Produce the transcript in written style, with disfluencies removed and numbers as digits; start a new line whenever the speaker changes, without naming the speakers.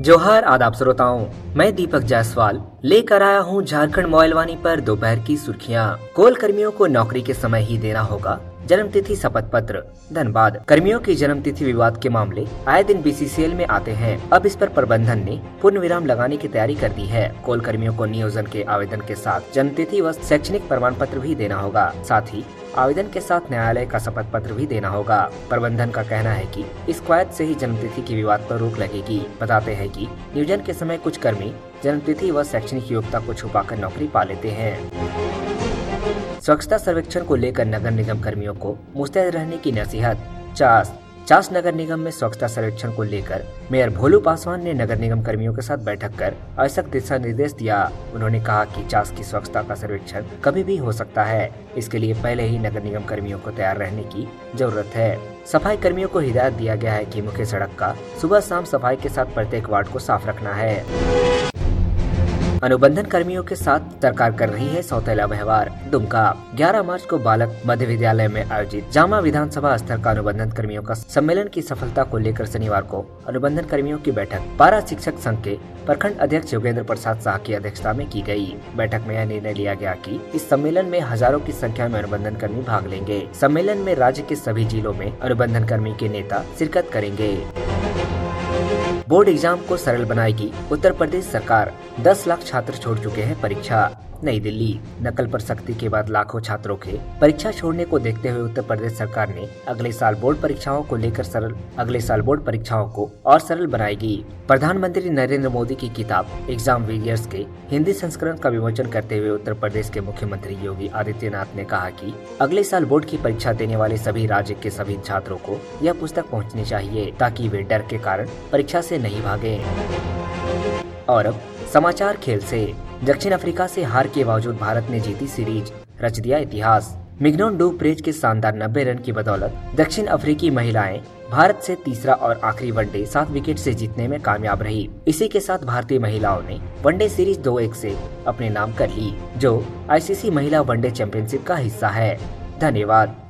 जोहार आदाब श्रोताओं, मैं दीपक जायसवाल लेकर आया हूं झारखंड मोबाइल वाणी पर दोपहर की सुर्खियां। कोल कर्मियों को नौकरी के समय ही देना होगा जन्मतिथि शपथ पत्र। धनबाद कर्मियों की जन्मतिथि विवाद के मामले आए दिन बीसीसीएल में आते हैं। अब इस पर प्रबंधन ने पूर्ण विराम लगाने की तैयारी कर दी है। कोल कर्मियों को नियोजन के आवेदन के साथ जन्मतिथि व शैक्षणिक प्रमाण पत्र भी देना होगा। साथ ही आवेदन के साथ न्यायालय का शपथ पत्र भी देना होगा। प्रबंधन का कहना है कि इस कवायद से ही जन्मतिथि के विवाद पर रोक लगेगी। बताते हैं कि नियोजन के समय कुछ कर्मी जन्मतिथि व शैक्षणिक योग्यता को छुपाकर नौकरी पा लेते हैं। स्वच्छता सर्वेक्षण को लेकर नगर निगम कर्मियों को मुस्तैद रहने की नसीहत। चास नगर निगम में स्वच्छता सर्वेक्षण को लेकर मेयर भोलू पासवान ने नगर निगम कर्मियों के साथ बैठक कर आवश्यक दिशा निर्देश दिया। उन्होंने कहा कि चास की स्वच्छता का सर्वेक्षण कभी भी हो सकता है। इसके लिए पहले ही नगर निगम कर्मियों को तैयार रहने की जरूरत है। सफाई कर्मियों को हिदायत दिया गया है कि मुख्य सड़क का सुबह शाम सफाई के साथ प्रत्येक वार्ड को साफ रखना है। अनुबंधन कर्मियों के साथ सरकार कर रही है सौतेला व्यवहार। दुमका 11 मार्च को बालक मध्य विद्यालय में आयोजित जामा विधानसभा स्तर का अनुबंधन कर्मियों का सम्मेलन की सफलता को लेकर शनिवार को अनुबंधन कर्मियों की बैठक पारा शिक्षक संघ के प्रखंड अध्यक्ष योगेंद्र प्रसाद शाह की अध्यक्षता में की गई। बैठक में यह निर्णय लिया गया कि इस सम्मेलन में हजारों की संख्या में अनुबंधन कर्मी भाग लेंगे। सम्मेलन में राज्य के सभी जिलों में अनुबंधन कर्मी के नेता शिरकत करेंगे। बोर्ड एग्जाम को सरल बनाएगी उत्तर प्रदेश सरकार। 10 लाख छात्र छोड़ चुके हैं परीक्षा। नई दिल्ली नकल पर सख्ती के बाद लाखों छात्रों के परीक्षा छोड़ने को देखते हुए उत्तर प्रदेश सरकार ने अगले साल बोर्ड परीक्षाओं को और सरल बनाएगी। प्रधानमंत्री नरेंद्र मोदी की किताब एग्जाम वॉरियर्स के हिंदी संस्करण का विमोचन करते हुए उत्तर प्रदेश के मुख्यमंत्री योगी आदित्यनाथ ने कहा कि अगले साल बोर्ड की परीक्षा देने वाले सभी राज्य के सभी छात्रों को यह पुस्तक पहुँचनी चाहिए ताकि वे डर के कारण परीक्षा से नहीं भागे। और अब समाचार खेल से। दक्षिण अफ्रीका से हार के बावजूद भारत ने जीती सीरीज, रच दिया इतिहास। मिग्नोन डू प्रेज के शानदार 90 रन की बदौलत दक्षिण अफ्रीकी महिलाएं भारत से तीसरा और आखिरी वनडे 7 विकेट से जीतने में कामयाब रही। इसी के साथ भारतीय महिलाओं ने वनडे सीरीज 2-1 से अपने नाम कर ली, जो आईसीसी महिला वनडे चैंपियनशिप का हिस्सा है। धन्यवाद।